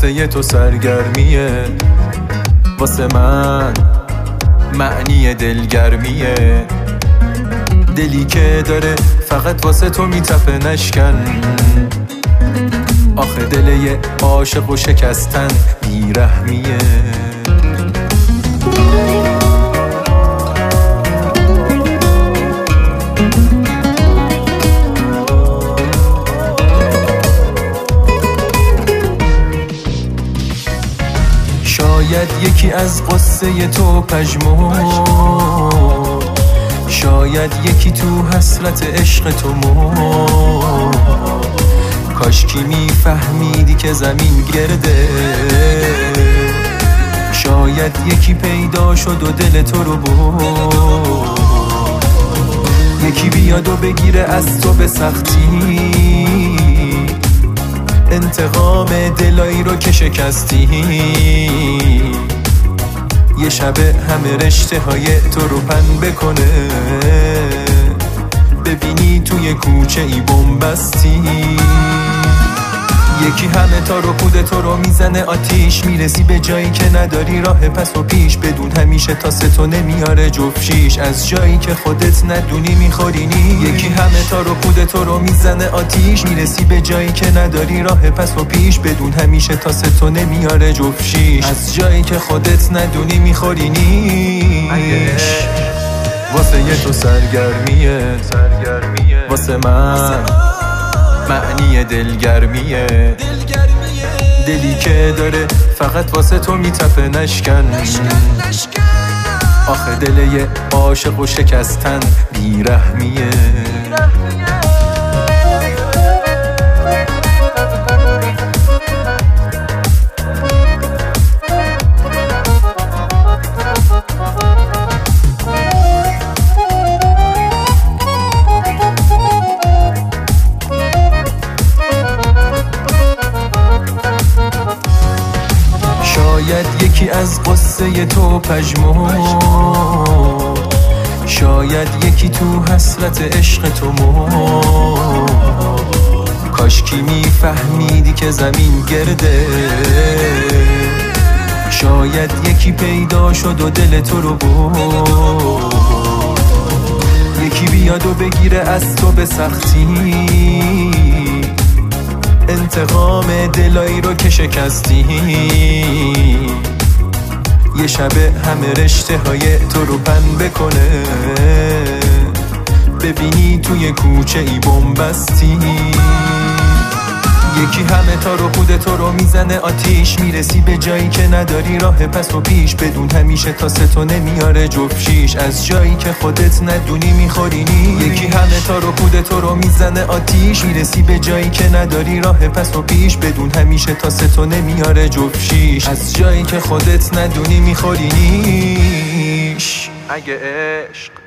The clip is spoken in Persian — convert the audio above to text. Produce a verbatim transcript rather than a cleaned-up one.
واسه تو سرگرمیه، واسه من معنی دلگرمیه. دلی که داره فقط واسه تو میتپه نشکن، آخه دل یه عاشق و شکستن بیرحمیه. شاید یکی از قصه تو پژمرد، شاید یکی تو حسرت عشق تو مرد. کاشکی میفهمیدی که زمین گرده، شاید یکی پیدا شد و دل تو رو برد. یکی بیاد و بگیره از تو به سختی انتقام دلایی رو که شکستی. یه شبه همه رشته های تو رو پن بکنه، ببینی توی کوچه ای بنبستی. یکی همه تا رو پود تو رو میزنه آتیش، میرسی به جایی که نداری راه پس و پیش. بدون همیشه تا ستو نمیاره جفشیش، از جایی که خودت ندونی میخورینی. یکی همه تا رو پود تو رو میزنه آتیش، میرسی به جایی که نداری راه پس و پیش. بدون همیشه تا ستو نمیاره جفشیش، از جایی که خودت ندونی میخورینیش. واسه یه تو سرگرمیه، واسه من معنی دلگرمیه. دلی که داره فقط واسه تو میتپه نشکن، آخه دل یه عاشق و شکستن بیرحمیه. شاید یکی از قصه تو پژمرد، شاید یکی تو حسرت عشق تو مرد. کاشکی میفهمیدی که زمین گرده، شاید یکی پیدا شد و دل تو رو برد. یکی بیاد و بگیره از تو به سختی انتقام دلایی رو که شکستی. یه شبه همه رشته های تو رو پن بکنه، ببینی توی کوچه ای بنبستی. یکی همه تا رو خود تو رو میزنه آتیش، میرسی به جایی که نداری راه پس و پیش. بدون همیشه تا ستو نمیاره جفشیش، از جایی که خودت ندونی میخورینی. یکی همه تا رو خود تو رو میزنه آتیش، میرسی به جایی که نداری راه پس و پیش. بدون همیشه تا ستو نمیاره جفشیش، از جایی که خودت ندونی میخورینیش. اگه عشق